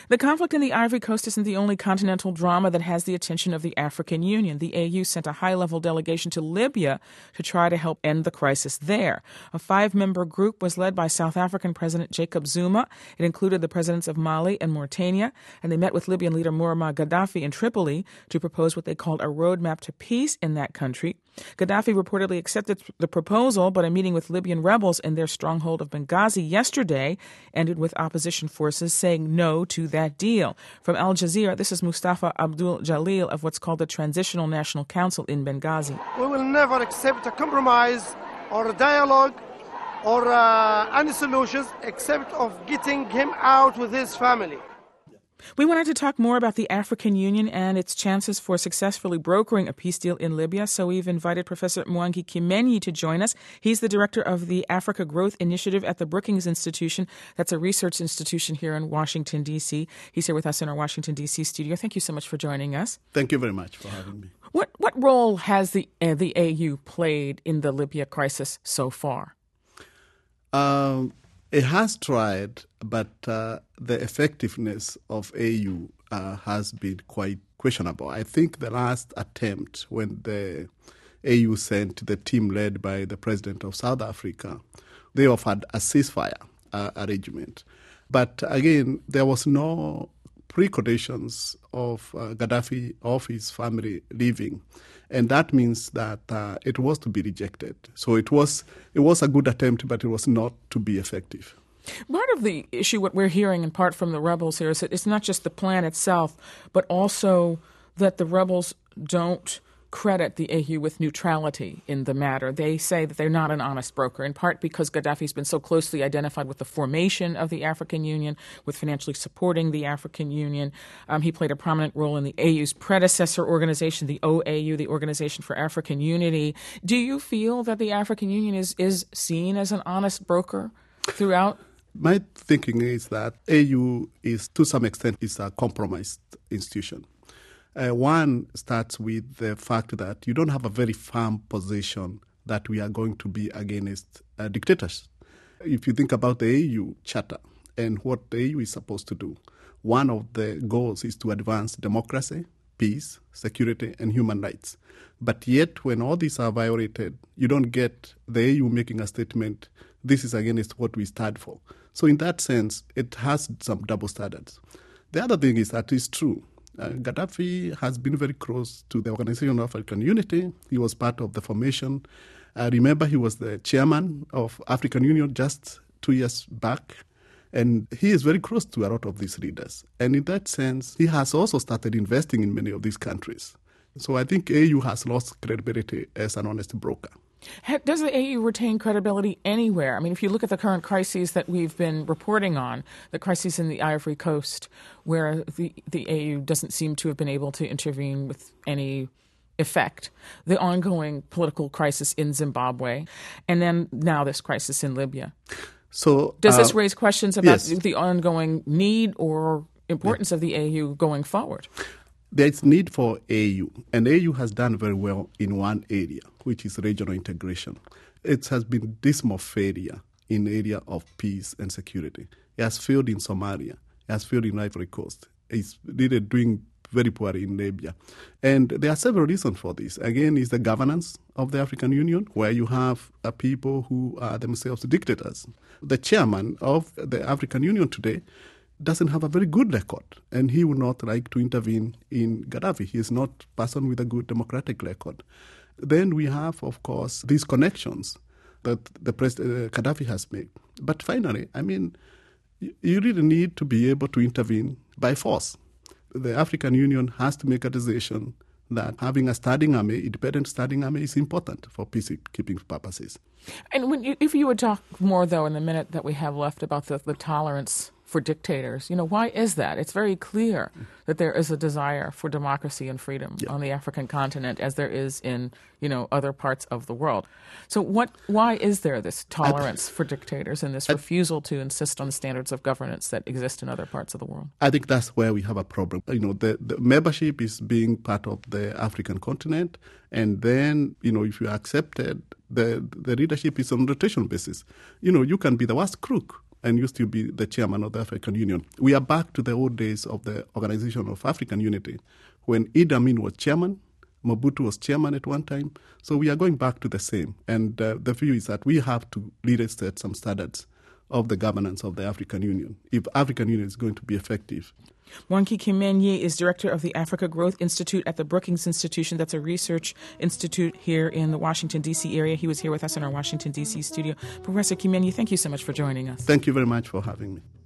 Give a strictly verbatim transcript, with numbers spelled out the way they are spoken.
The conflict in the Ivory Coast isn't the only continental drama that has the attention of the African Union. The A U sent a high-level delegation to Libya to try to help end the crisis there. A five-member group was led by South African President Jacob Zuma. It included the presidents of Mali and Mauritania, and they met with Libyan leader Muammar Gaddafi in Tripoli to propose what they called a roadmap to peace in that country. Gaddafi reportedly accepted the proposal, but a meeting with Libyan rebels in their stronghold of Benghazi yesterday ended with opposition forces saying no to that deal. From Al Jazeera, this is Mustafa Abdul Jalil of what's called the Transitional National Council in Benghazi. We will never accept a compromise or a dialogue or uh, any solutions except of getting him out with his family. We wanted to talk more about the African Union and its chances for successfully brokering a peace deal in Libya, so we've invited Professor Mwangi Kimenyi to join us. He's the director of the Africa Growth Initiative at the Brookings Institution. That's a research institution here in Washington, D C. He's here with us in our Washington, D C studio. Thank you so much for joining us. Thank you very much for having me. What what role has the uh, the A U played in the Libya crisis so far? Um, it has tried, but uh, the effectiveness of A U uh, has been quite questionable. I think the last attempt when the A U sent the team led by the president of South Africa, they offered a ceasefire uh, arrangement. But again, there was no preconditions of uh, Gaddafi, of his family leaving. And that means that uh, it was to be rejected. So it was it was a good attempt, but it was not to be effective. Part of the issue, what we're hearing in part from the rebels here, is that it's not just the plan itself, but also that the rebels don't credit the A U with neutrality in the matter. They say that they're not an honest broker, in part because Gaddafi's been so closely identified with the formation of the African Union, with financially supporting the African Union. Um, he played a prominent role in the A U's predecessor organization, the O A U, the Organization for African Unity. Do you feel that the African Union is, is seen as an honest broker throughout? My thinking is that A U is, to some extent, is a compromised institution. Uh, one starts with the fact that you don't have a very firm position that we are going to be against uh, dictators. If you think about the A U Charter and what the A U is supposed to do, one of the goals is to advance democracy, peace, security, and human rights. But yet, when all these are violated, you don't get the A U making a statement, this is against what we stand for. So in that sense, it has some double standards. The other thing is that it's true. Uh, Gaddafi has been very close to the Organization of African Unity. He was part of the formation. I remember he was the chairman of African Union just two years back. And he is very close to a lot of these leaders. And in that sense, he has also started investing in many of these countries. So I think A U has lost credibility as an honest broker. Does the A U retain credibility anywhere? I mean, if you look at the current crises that we've been reporting on, the crises in the Ivory Coast, where the, the A U doesn't seem to have been able to intervene with any effect, the ongoing political crisis in Zimbabwe, and then now this crisis in Libya. So, Does uh, this raise questions about yes. the ongoing need or importance yeah. of the A U going forward? There's need for A U, and A U has done very well in one area, which is regional integration. It has been dismal failure in the area of peace and security. It has failed in Somalia. It has failed in Ivory Coast. It's really doing very poorly in Libya. And there are several reasons for this. Again, is the governance of the African Union, where you have uh, people who are themselves dictators. The chairman of the African Union today doesn't have a very good record, and he would not like to intervene in Gaddafi. He is not a person with a good democratic record. Then we have, of course, these connections that the President uh, Gaddafi has made. But finally, I mean, you really need to be able to intervene by force. The African Union has to make a decision that having a standing army, independent standing army, is important for peacekeeping purposes. And when you, if you would talk more, though, in the minute that we have left about the, the tolerance for dictators, you know, why is that? It's very clear that there is a desire for democracy and freedom yeah. on the African continent, as there is in, you know, other parts of the world. So what? Why is there this tolerance for dictators and this refusal to insist on the standards of governance that exist in other parts of the world? I think that's where we have a problem. You know, the, the membership is being part of the African continent, and then, you know, if you are accepted, the, the leadership is on rotation basis. You know, you can be the worst crook, and used to be the chairman of the African Union. We are back to the old days of the Organization of African Unity, when Idi Amin was chairman, Mobutu was chairman at one time. So we are going back to the same. And uh, the view is that we have to really set some standards of the governance of the African Union if African Union is going to be effective. Mwangi Kimenyi is director of the Africa Growth Institute at the Brookings Institution. That's a research institute here in the Washington, D C area. He was here with us in our Washington, D C studio. Professor Kimenyi, thank you so much for joining us. Thank you very much for having me.